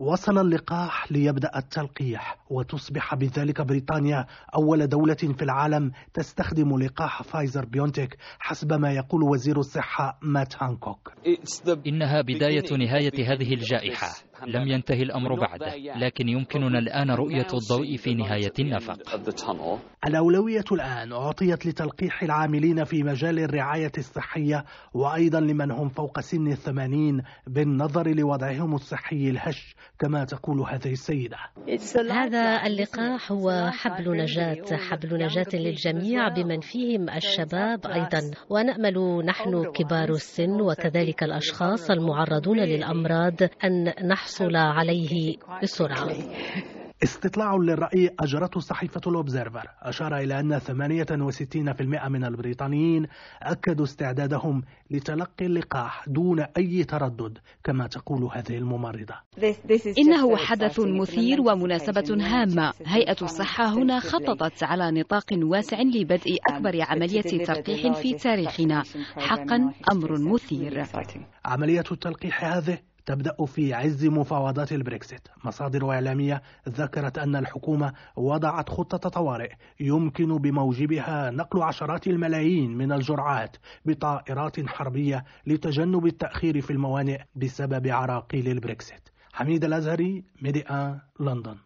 وصل اللقاح ليبدأ التلقيح، وتصبح بذلك بريطانيا أول دولة في العالم تستخدم لقاح فايزر بيونتك حسب ما يقول وزير الصحة مات هانكوك. إنها بداية نهاية هذه الجائحة، لم ينتهي الأمر بعد، لكن يمكننا الآن رؤية الضوء في نهاية النفق. الأولوية الآن أعطيت لتلقيح العاملين في مجال الرعاية الصحية، وأيضا لمن هم فوق سن 80 بالنظر لوضعهم الصحي الهش كما تقول هذه السيدة. هذا اللقاح هو حبل نجاة للجميع بمن فيهم الشباب أيضا، ونأمل نحن كبار السن وكذلك الأشخاص المعرضون للأمراض أن نحصل عليه بسرعة. استطلاع للرأي أجرته صحيفة الأوبزيرفر أشار إلى أن 68% من البريطانيين أكدوا استعدادهم لتلقي اللقاح دون أي تردد كما تقول هذه الممرضة. إنه حدث مثير ومناسبة هامة. هيئة الصحة هنا خططت على نطاق واسع لبدء أكبر عملية تلقيح في تاريخنا. حقا أمر مثير. عملية التلقيح هذه تبدأ في عز مفاوضات البريكسيت. مصادر إعلامية ذكرت أن الحكومة وضعت خطة طوارئ يمكن بموجبها نقل عشرات الملايين من الجرعات بطائرات حربية لتجنب التأخير في الموانئ بسبب عراقيل البريكسيت. حميد الأزهري، ميدي آن، لندن.